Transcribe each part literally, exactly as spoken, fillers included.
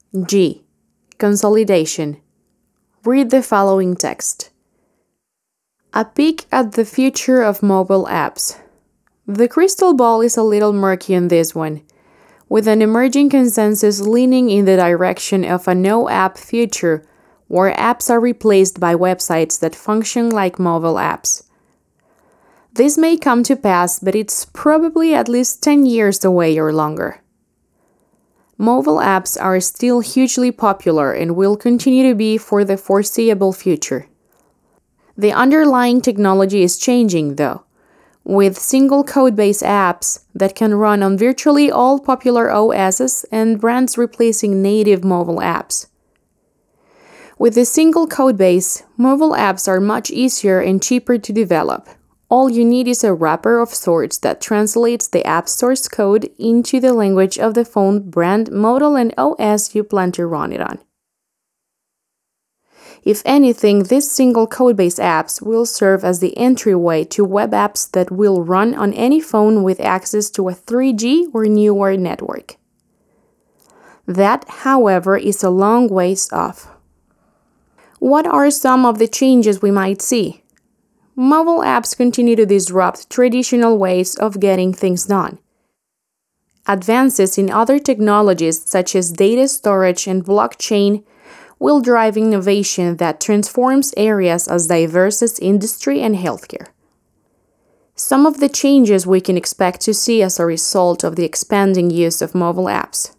G. Consolidation. Read the following text. A peek at the future of mobile apps. The crystal ball is a little murky on this one, with an emerging consensus leaning in the direction of a no-app future where apps are replaced by websites that function like mobile apps. This may come to pass, but it's probably at least ten years away or longer. Mobile apps are still hugely popular and will continue to be for the foreseeable future. The underlying technology is changing, though, with single code-based apps that can run on virtually all popular O Ss and brands replacing native mobile apps. With the single codebase, mobile apps are much easier and cheaper to develop. All you need is a wrapper of sorts that translates the app source code into the language of the phone, brand, model, and O S you plan to run it on. If anything, these single code-based apps will serve as the entryway to web apps that will run on any phone with access to a three G or newer network. That, however, is a long ways off. What are some of the changes we might see? Mobile apps continue to disrupt traditional ways of getting things done. Advances in other technologies such as data storage and blockchain will drive innovation that transforms areas as diverse as industry and healthcare. Some of the changes we can expect to see as a result of the expanding use of mobile apps.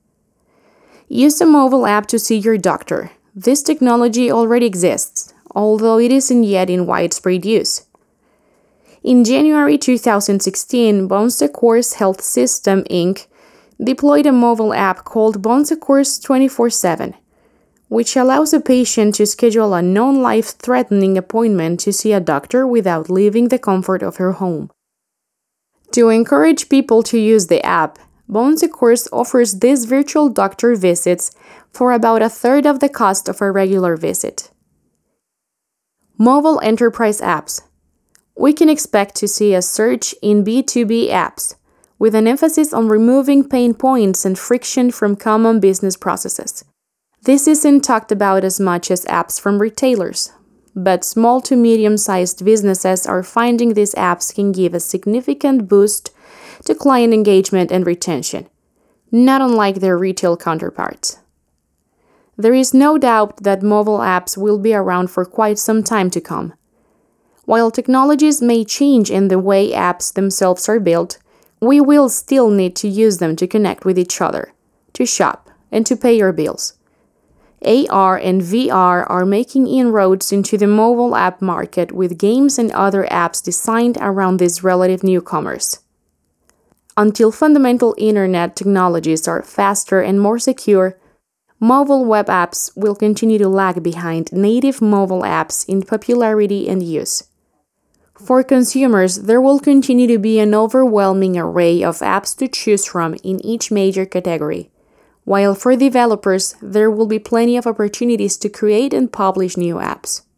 Use a mobile app to see your doctor. This technology already exists, although it isn't yet in widespread use. In January two thousand sixteen, Bon Secours Health System, Incorporated deployed a mobile app called Bon Secours twenty-four seven, which allows a patient to schedule a non-life-threatening appointment to see a doctor without leaving the comfort of her home. To encourage people to use the app, Bon Secours offers these virtual doctor visits for about a third of the cost of a regular visit. Mobile enterprise apps. We can expect to see a surge in B two B apps, with an emphasis on removing pain points and friction from common business processes. This isn't talked about as much as apps from retailers, but small to medium-sized businesses are finding these apps can give a significant boost to client engagement and retention, not unlike their retail counterparts. There is no doubt that mobile apps will be around for quite some time to come. While technologies may change in the way apps themselves are built, we will still need to use them to connect with each other, to shop, and to pay your bills. A R and V R are making inroads into the mobile app market with games and other apps designed around these relative newcomers. Until fundamental internet technologies are faster and more secure, mobile web apps will continue to lag behind native mobile apps in popularity and use. For consumers, there will continue to be an overwhelming array of apps to choose from in each major category, while for developers, there will be plenty of opportunities to create and publish new apps.